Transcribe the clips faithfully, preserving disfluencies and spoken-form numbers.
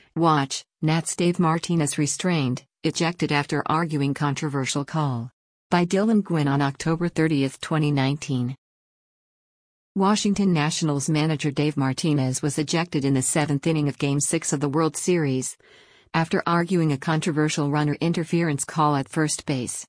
Watch, Nats Dave Martinez restrained, ejected after arguing controversial call. By Dylan Gwynn on October thirtieth, twenty nineteen. Washington Nationals manager Dave Martinez was ejected in the seventh inning of Game six of the World Series, after arguing a controversial runner interference call at first base.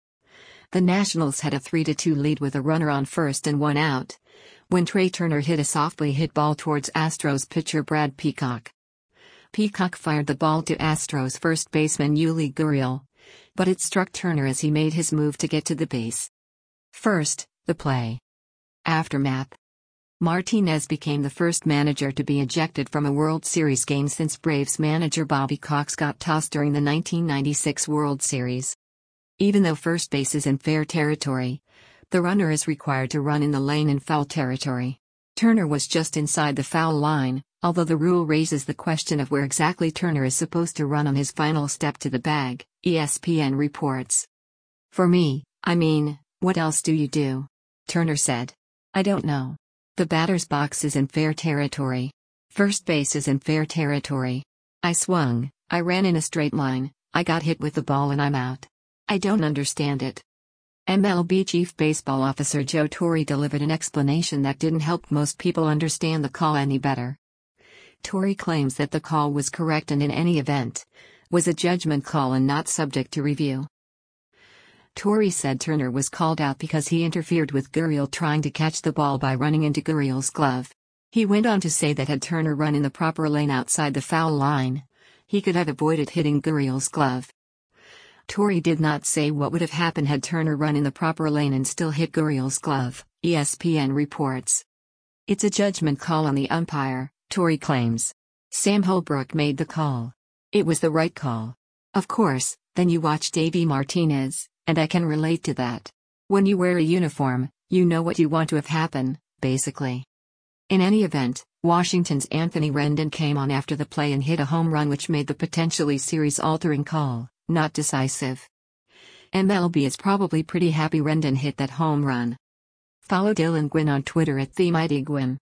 The Nationals had a three to two lead with a runner on first and one out, when Trey Turner hit a softly hit ball towards Astros pitcher Brad Peacock. Peacock fired the ball to Astros first baseman Yuli Gurriel, but it struck Turner as he made his move to get to the base. First, the play. Aftermath. Martinez became the first manager to be ejected from a World Series game since Braves manager Bobby Cox got tossed during the nineteen ninety-six World Series. Even though first base is in fair territory, the runner is required to run in the lane in foul territory. Turner was just inside the foul line, although the rule raises the question of where exactly Turner is supposed to run on his final step to the bag, E S P N reports. "For me, I mean, what else do you do?" Turner said. "I don't know. The batter's box is in fair territory. First base is in fair territory. I swung, I ran in a straight line, I got hit with the ball and I'm out. I don't understand it." M L B Chief Baseball Officer Joe Torre delivered an explanation that didn't help most people understand the call any better. Torre claims that the call was correct and in any event, was a judgment call and not subject to review. Torre said Turner was called out because he interfered with Gurriel trying to catch the ball by running into Gurriel's glove. He went on to say that had Turner run in the proper lane outside the foul line, he could have avoided hitting Gurriel's glove. Torre did not say what would have happened had Turner run in the proper lane and still hit Gurriel's glove, E S P N reports. "It's a judgment call on the umpire," Torre claims. "Sam Holbrook made the call. It was the right call. Of course, then you watch Davey Martinez, and I can relate to that. When you wear a uniform, you know what you want to have happen, basically." In any event, Washington's Anthony Rendon came on after the play and hit a home run which made the potentially series-altering call not decisive. M L B is probably pretty happy Rendon hit that home run. Follow Dylan Gwynn on Twitter at TheMightyGwynn.